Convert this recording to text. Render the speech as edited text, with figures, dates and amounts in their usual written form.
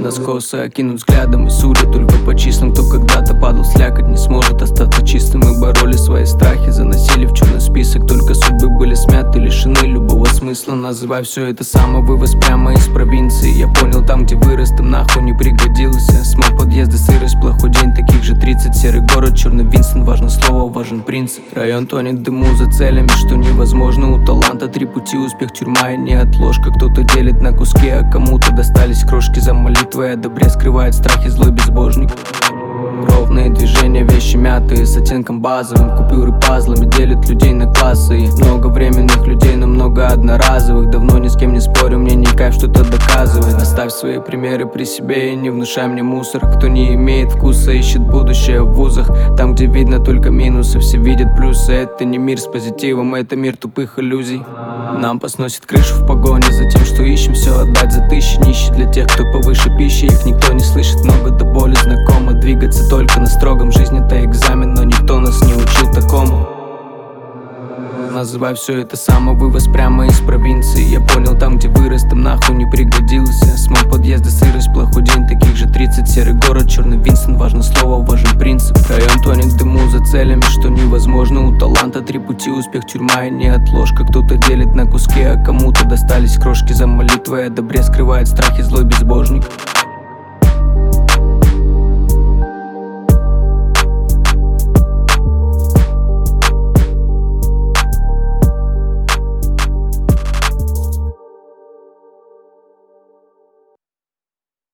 Нас косо окинут взглядом и судят только по числам. Кто когда-то падал в слякоть, не сможет остаться чистым. Мы бороли свои страхи, заносили в черный список. Только судьбы были смяты, лишены любого смысла. Называй все это самовывоз прямо из провинции. Я понял, там где вырос, там нахуй не пригодился. Смог подъезды, сырость, плохой день, таких же 30. Серый город, черный Винсент, важно слово, важен принцип. Район тонет в дыму за целями, что невозможно. У таланта 3 пути, успех, тюрьма и неотложка. Кто-то делит на куски, а кому-то достались крошки. За молитвой о добре скрывает страхи злой безбожник. Ровные движения, вещи мятые с оттенком базовым. Купюры пазлами делят людей на классы. И много временных людей, но много одноразовых. Давно ни с кем не спорю, мне не кайф что-то доказывать. Оставь свои примеры при себе и не внушай мне мусор. Кто не имеет вкуса, ищет будущее в вузах. Там, где видно только минусы, все видят плюсы. Это не мир с позитивом, это мир тупых иллюзий. Нам посносит крышу в погоне за тем, что ищем все отдать за тысячи. Нищий для тех, кто повыше пищи. Их никто не слышит, много до боли знакомо. Двигаться только на строгом, жизнь это экзамен, но никто нас не учил такому. Называй все это самовывоз прямо из провинции. Я понял, там где вырос, там нахуй не пригодился. Смог подъезды, сырость, плохой день, таких же 30. Серый город, черный Винсент, важно слово, важен принцип. Район тонет в дыму за целями, что невозможно. У таланта 3 пути, успех, тюрьма и неотложка. Кто-то делит на куски, а кому-то достались крошки. За молитвой о добре скрывает страхи злой безбожник.